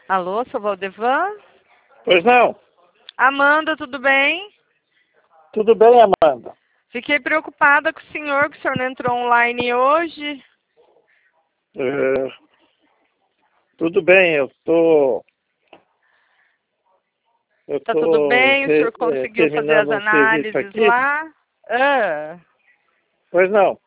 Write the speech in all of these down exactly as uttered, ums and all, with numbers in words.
Alô, sou Valdevan? Pois não. Amanda, tudo bem? Tudo bem, Amanda? Fiquei preocupada com o senhor, que o senhor não entrou online hoje. É, tudo bem, eu tô, eu Tá tudo tô bem? O re- senhor é, conseguiu fazer as terminando um serviço análises aqui. lá? Ah. Pois não.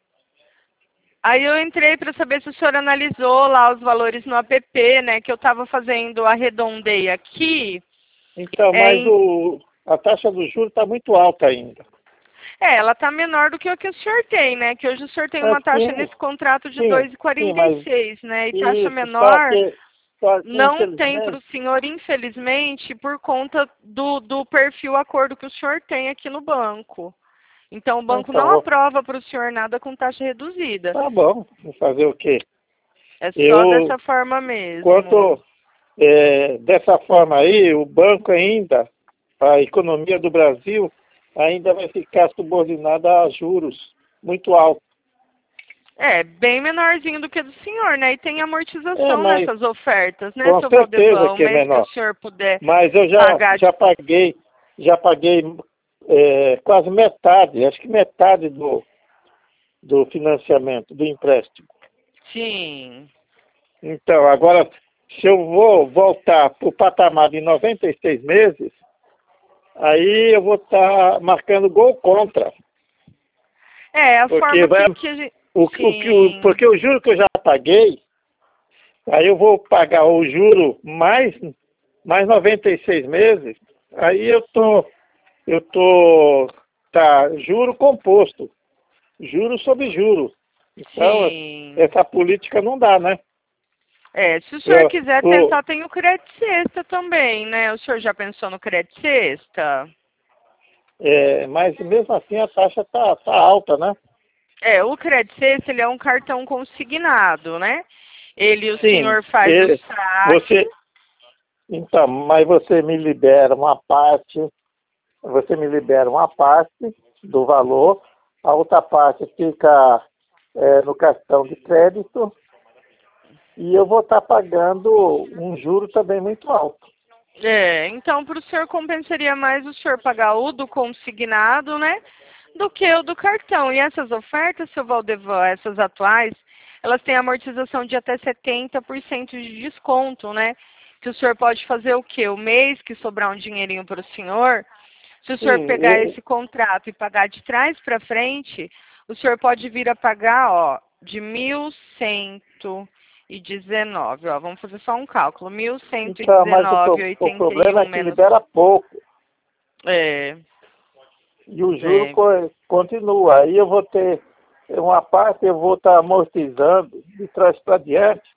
Aí eu entrei para saber se o senhor analisou lá os valores no app, né? Que eu estava fazendo, arredondei aqui. Então, É, mas em- o, a taxa do juro está muito alta ainda. é, ela tá menor do que o que o senhor tem, né? Que hoje o senhor tem uma taxa Assim, nesse contrato de sim, dois vírgula sim, quarenta e mas seis, né? E taxa isso, só menor que, só que não tem para o infelizmente, senhor, infelizmente, por conta do, do perfil acordo que o senhor tem aqui no banco. Então, o banco então, não vou- aprova para o senhor nada com taxa reduzida. tá bom, vou fazer o quê? É só Eu, dessa forma mesmo. quanto é, dessa forma aí, o banco ainda, a economia do Brasil ainda vai ficar subordinada a juros muito altos. É, bem menorzinho do que do senhor, né? E tem É, amortização mas nessas ofertas, né, com seu certeza Valdevan? O que é mês que o menor. senhor puder Mas eu já, pagar de... já paguei, já paguei é, quase metade, acho que metade do, do financiamento, do empréstimo. Sim. Então, agora, se eu vou voltar para o patamar de noventa e seis meses, aí eu vou estar marcando gol contra. É, a Porque forma vai, que, que a gente... o, o, que o, Sim. porque o juro que eu já paguei, aí eu vou pagar o juro mais, mais noventa e seis meses, aí eu tô, eu tô, tá, juro composto, juro sobre juro. Então, Sim. essa política não dá, né? É, se o senhor Eu, quiser o, tentar, tem o crédito sexta também, né? O senhor já pensou no crédito sexta? é, mas mesmo assim a taxa tá, tá alta, né? É, o crédito sexta, ele é um cartão consignado, né? Ele, o Sim, senhor faz o e- saque. você, então, mas você me libera uma parte, você me libera uma parte do valor, a outra parte fica é, no cartão de crédito e eu vou estar pagando um juro também muito alto. É, então para o senhor compensaria mais o senhor pagar o do consignado, né? Do que o do cartão. E essas ofertas, seu Valdevan, essas atuais, elas têm amortização de até setenta por cento de desconto, né? Que o senhor pode fazer o quê? O mês que sobrar um dinheirinho para o senhor, se o senhor Sim, pegar e- esse contrato e pagar de trás para frente, o senhor pode vir a pagar, ó, de mil cento e dezenove, ó, vamos fazer só um cálculo, mil cento e então, mas o, dezenove pro- e o oitenta e problema é um que menos, libera pouco é, e o juro é, co- continua. Aí eu vou ter uma parte, eu vou estar amortizando de trás para diante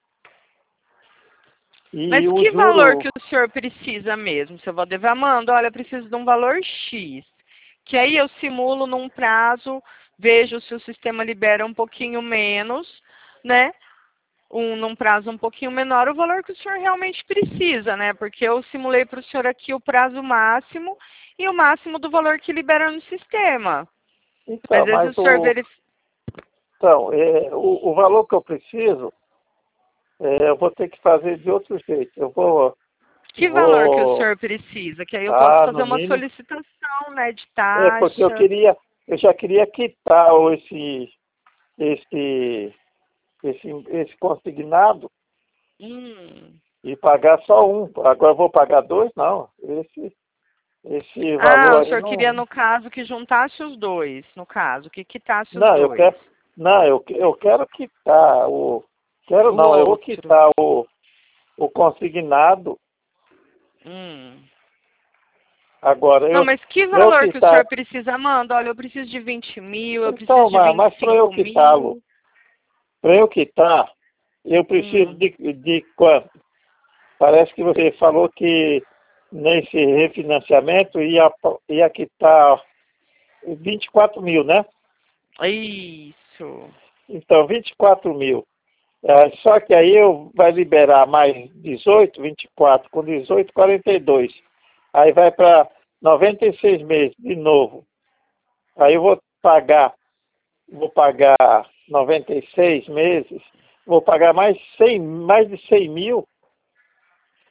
e mas o que valor juro. que o senhor precisa mesmo, seu Valdevan? Amanda, olha, eu preciso de um valor X, que aí eu simulo num prazo, vejo se o sistema libera um pouquinho menos, né? Um, num prazo um pouquinho menor, o valor que o senhor realmente precisa, né? Porque eu simulei para o senhor aqui o prazo máximo e o máximo do valor que libera no sistema. Mas Então, às vezes mas o senhor o, verifica. então, é, o, o valor que eu preciso, é, eu vou ter que fazer de outro jeito. Eu vou, Que valor que o vou, senhor precisa? Que aí eu posso ah, fazer no uma mínimo, solicitação, né, de é porque eu taxa. queria, eu já queria quitar o- esse, esse, esse, esse consignado Hum. e pagar só um. Agora eu vou pagar dois? Não. Esse, esse Ah, o valor aí senhor queria, não. no caso, que juntasse os dois, no caso, que quitasse os Não, eu dois. quero, não, eu, eu quero quitar o, quero O não, eu vou outro. quitar o, o consignado. Hum. Agora, Não, eu, mas que para eu valor que o quitar, senhor precisa, Amanda? Olha, eu preciso de vinte mil, eu preciso então, de mas, vinte mas e para eu cinco quitá-lo, mil. para eu quitar, eu preciso Hum. de, de quanto? Parece que você falou que nesse refinanciamento ia, ia quitar vinte e quatro mil, né? Isso. Então, vinte e quatro mil. É, só que aí eu vai liberar mais dezoito, vinte e quatro, com dezoito, quarenta e dois. Aí vai para noventa e seis meses de novo. Aí eu vou pagar, vou pagar noventa e seis meses, vou pagar mais cem, mais de cem mil.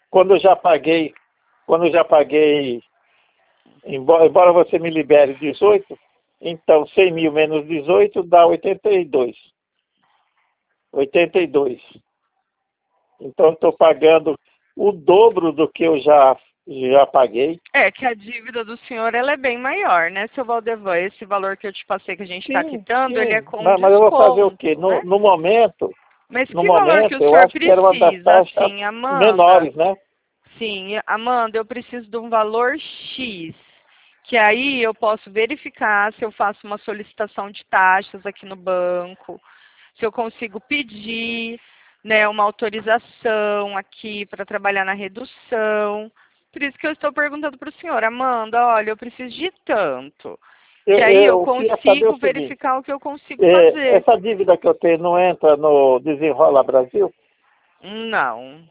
quando eu já paguei, quando eu já paguei, embora, embora você me libere dezoito, então cem mil menos dezoito dá oitenta e dois. oitenta e dois. Então estou pagando o dobro do que eu já, já paguei. É que a dívida do senhor ela é bem maior, né, seu Valdevan? Esse valor que eu te passei que a gente está Sim, quitando, ele é sim. com Mas, mas eu vou fazer o desconto, quê? No, né? no momento, Mas no que valor que momento, o eu senhor acho que era uma das precisa, taxas assim, Amanda? menores, né? Sim, Amanda, eu preciso de um valor X, que aí eu posso verificar se eu faço uma solicitação de taxas aqui no banco, se eu consigo pedir, né, uma autorização aqui para trabalhar na redução. Por isso que eu estou perguntando para o senhor, Amanda, olha, eu preciso de tanto, que Eu, aí eu eu queria saber consigo o seguinte, verificar o que eu consigo é, fazer. essa dívida que eu tenho não entra no Desenrola Brasil? Não.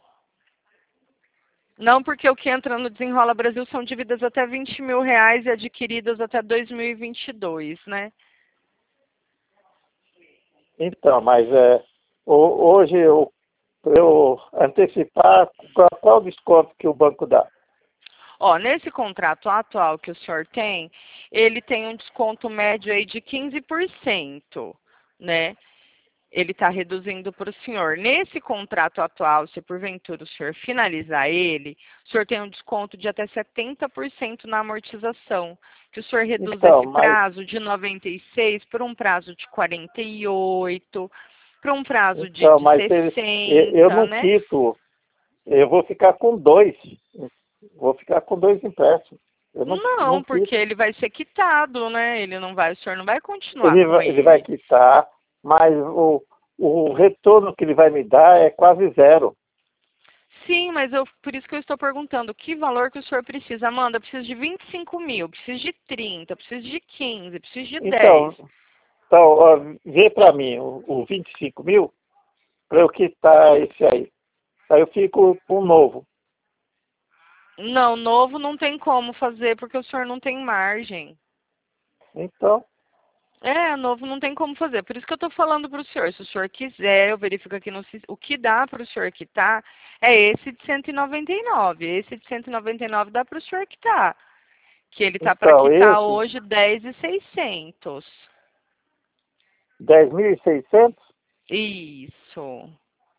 Não, porque o que entra no Desenrola Brasil são dívidas até vinte mil reais e adquiridas até dois mil e vinte e dois, né? Então, mas é, ho- hoje eu, eu antecipar, qual, qual o desconto que o banco dá? Ó, nesse contrato atual que o senhor tem, ele tem um desconto médio aí de quinze por cento, né? Ele está reduzindo para o senhor. Nesse contrato atual, se porventura o senhor finalizar ele, o senhor tem um desconto de até setenta por cento na amortização, que o senhor reduz Então, esse mas, prazo de noventa e seis por um prazo de quarenta e oito, para um prazo de, então, de mas ele, eu eu sessenta, não né? quito, eu vou ficar com dois, vou ficar com dois empréstimos. Eu não, não Não, quito. porque ele vai ser quitado, né? Ele não vai, o senhor não vai continuar Ele, com vai- ele vai ele. quitar, mas o, o retorno que ele vai me dar é quase zero. Sim, mas eu, por isso que eu estou perguntando, que valor que o senhor precisa? Amanda, eu preciso de vinte e cinco mil, preciso de trinta, preciso de quinze, preciso de dez. Então, então ó, vê para mim o, o vinte e cinco mil para eu quitar esse aí. Aí eu fico com um novo. Não, novo não tem como fazer, porque o senhor não tem margem. Então, É, novo não tem como fazer. Por isso que eu estou falando para o senhor. Se o senhor quiser, eu verifico aqui no sis- o que dá para o senhor quitar é esse de cento e noventa e nove. Esse de cento e noventa e nove dá para o senhor quitar. Que ele está para então quitar esse, hoje dez mil e seiscentos. dez mil e seiscentos. Isso.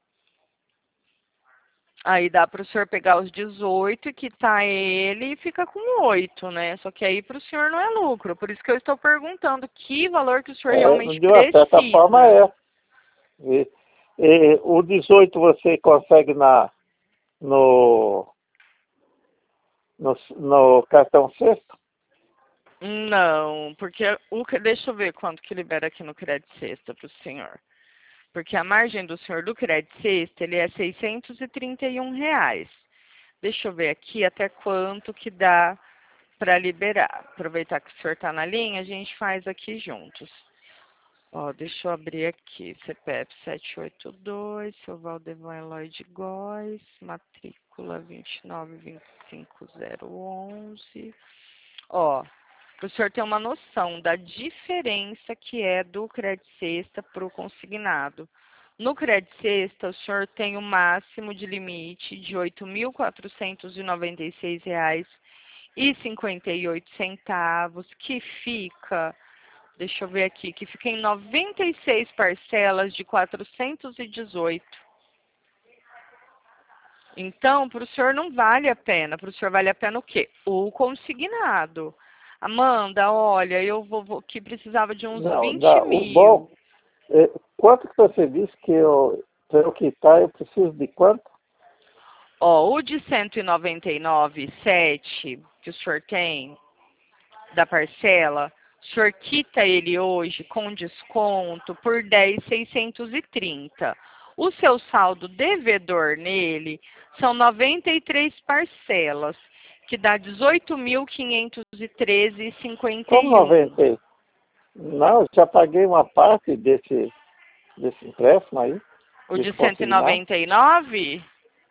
Aí dá para o senhor pegar os dezoito e quitar ele e fica com oito, né? Só que aí para o senhor não é lucro. Por isso que eu estou perguntando que valor que o senhor É, realmente de uma certa forma precisa. é. E, e, o dezoito você consegue na, no, no, no cartão sexto? Não, porque o que- deixa eu ver quanto que libera aqui no crédito sexta para o senhor. Porque a margem do senhor do crédito sexta, ele é seiscentos e trinta e um reais. Deixa eu ver aqui até quanto que dá para liberar. Aproveitar que o senhor está na linha, a gente faz aqui juntos. Ó, deixa eu abrir aqui. C P F sete oito dois, seu Valdevan Eloy de Góes, matrícula vinte e nove vinte e cinco zero onze. Ó, para o senhor ter uma noção da diferença que é do crédito sexta para o consignado. No crédito sexta, o senhor tem o máximo de limite de oito mil quatrocentos e noventa e seis reais e cinquenta e oito centavos, que fica, deixa eu ver aqui, que fica em noventa e seis parcelas de quatrocentos e dezoito. Então, para o senhor não vale a pena. Para o senhor vale a pena o quê? O consignado. Amanda, olha, eu vou, vou que precisava de uns Não, vinte não. O bom, mil. é, quanto que você disse que eu, para eu quitar, eu preciso de quanto? Ó, o de cento e noventa e nove vírgula sete que o senhor tem da parcela, o senhor quita ele hoje com desconto por dez mil seiscentos e trinta. O seu saldo devedor nele são noventa e três parcelas, que dá dezoito mil quinhentos e treze reais e cinquenta Como e um. noventa? Não, eu já paguei uma parte desse, desse empréstimo aí, O de desse cento e consignado. noventa e nove?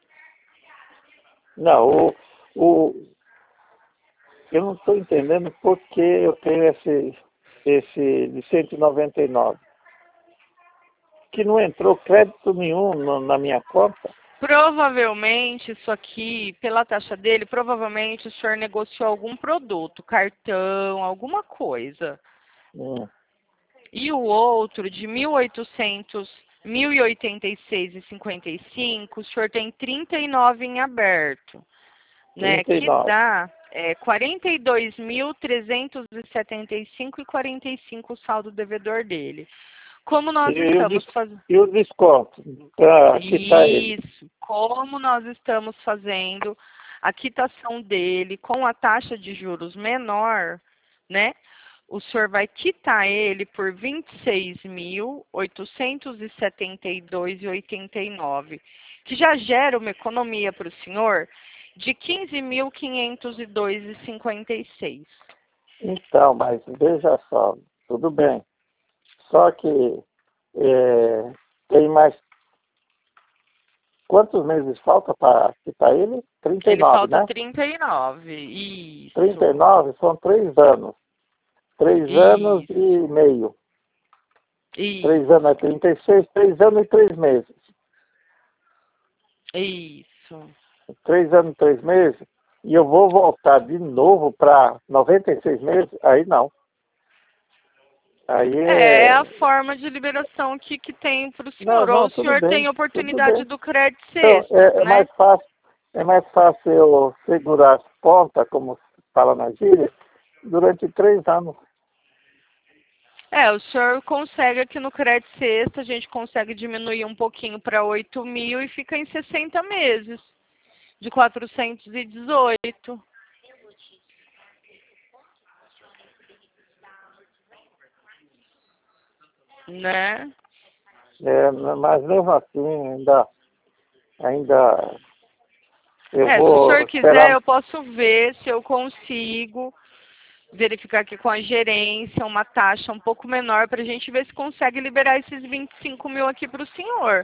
Não, o, o, eu não estou entendendo por que eu tenho esse, esse de cento e noventa e nove. Que não entrou crédito nenhum no- na minha conta. Provavelmente, isso aqui, pela taxa dele, provavelmente o senhor negociou algum produto, cartão, alguma coisa. Hum. E o outro, de mil e oitocentos, mil e oitenta e seis e cinquenta e cinco, o senhor tem trinta e nove em aberto, né? trinta e Que nove. dá é, quarenta e dois mil trezentos e setenta e cinco e quarenta e cinco o saldo devedor dele. Como nós E, o estamos des- fazendo... e o desconto? Para quitar ele. Isso, como nós estamos fazendo a quitação dele com a taxa de juros menor, né? O senhor vai quitar ele por vinte e seis mil oitocentos e setenta e dois reais e oitenta e nove centavos, que já gera uma economia para o senhor de quinze mil quinhentos e dois reais e cinquenta e seis centavos. Então, mas veja só, tudo bem. Só que é, tem mais. Quantos meses falta para quitar ele? trinta e Ele nove, falta né? trinta e nove, isso, trinta e nove são três anos. Três anos isso, e meio. Três isso. anos é trinta e seis, três anos e três meses. Isso. Três anos e três meses. E eu vou voltar de novo para noventa e seis meses? Aí não. Aí É, é a é. forma de liberação que, que tem para o Não, senhor. Ou não, o tudo senhor bem, tem a tudo oportunidade bem. do crédito Então, sexto, é, é né? mais fácil, é mais fácil eu segurar as pontas, como fala na gíria, durante três anos. É, o senhor consegue aqui no crédito sexto, a gente consegue diminuir um pouquinho para oito mil e fica em sessenta meses, de quatrocentos e dezoito. Né? É, mas mesmo assim, ainda, ainda eu É, se o vou senhor quiser, esperar. eu posso ver se eu consigo verificar aqui com a gerência uma taxa um pouco menor para a gente ver se consegue liberar esses vinte e cinco mil aqui para o senhor.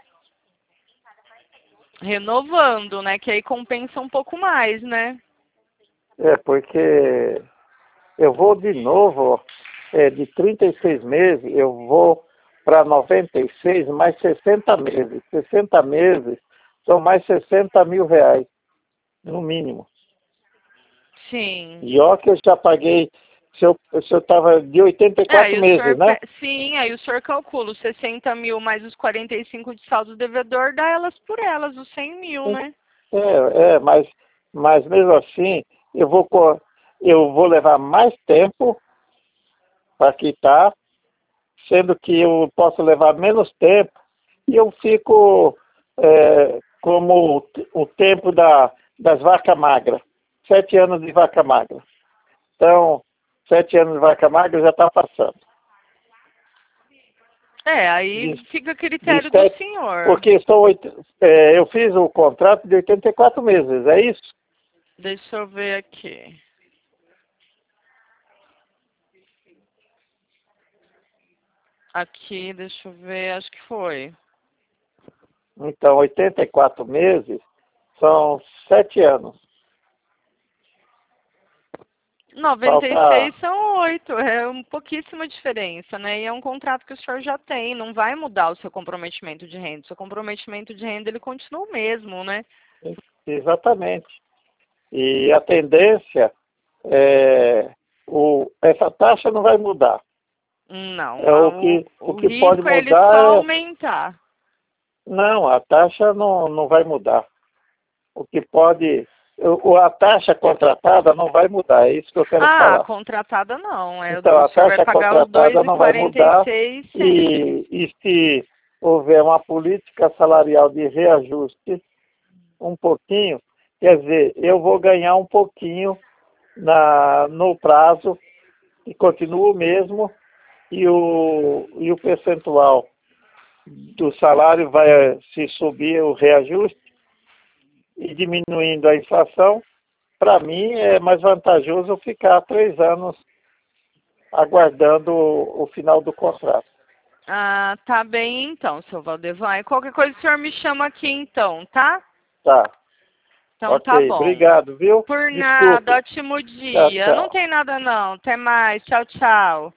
Renovando, né? Que aí compensa um pouco mais, né? É, porque eu vou de novo, é, de trinta e seis meses, eu vou para noventa e seis mais sessenta meses. sessenta meses são mais sessenta mil reais, no mínimo. Sim. E ó que eu já paguei, se eu se eu estava de oitenta e É, quatro aí o meses, senhor, né? pe- sim, aí o senhor calcula os sessenta mil mais os quarenta e cinco de saldo devedor, dá elas por elas, os cem mil, né? É, é, mas, mas mesmo assim, eu vou, co- eu vou levar mais tempo para quitar, sendo que eu posso levar menos tempo, e eu fico é, como o, t- o tempo da, das vacas magras, sete anos de vaca magra. Então, sete anos de vaca magra já está passando. É, aí De, fica a de critério do sete, senhor. porque são oito, é, eu fiz o contrato de oitenta e quatro meses, é isso? Deixa eu ver aqui. Aqui, deixa eu ver, acho que foi. Então, oitenta e quatro meses são sete anos. noventa e Falta. seis são oito, é uma pouquíssima diferença, né? E é um contrato que o senhor já tem, não vai mudar o seu comprometimento de renda. O seu comprometimento de renda, ele continua o mesmo, né? Exatamente. E a tendência é. O, essa taxa não vai mudar. Não, É a- o o, que, o o que pode risco é ele mudar só é. aumentar. Não, a taxa não, não vai mudar. O que pode. o- A taxa contratada não vai mudar, é isso que eu quero Ah, falar. contratada não, é, Então, o a senhor vai taxa pagar os contratada não vai mudar dois e quarenta e seis sempre. e, e se houver uma política salarial de reajuste um pouquinho, quer dizer, eu vou ganhar um pouquinho na, no prazo e continua o mesmo e o, e o percentual do salário vai se subir o reajuste e diminuindo a inflação. Para mim é mais vantajoso ficar três anos aguardando o, o final do contrato. Ah, tá bem então, seu Valdevan. E qualquer coisa o senhor me chama aqui então, tá? Tá, Então tá ok, bom. obrigado, viu? Por nada, Desculpe. ótimo Tchau, dia. Não tchau. tem nada não. Até mais. Tchau, tchau.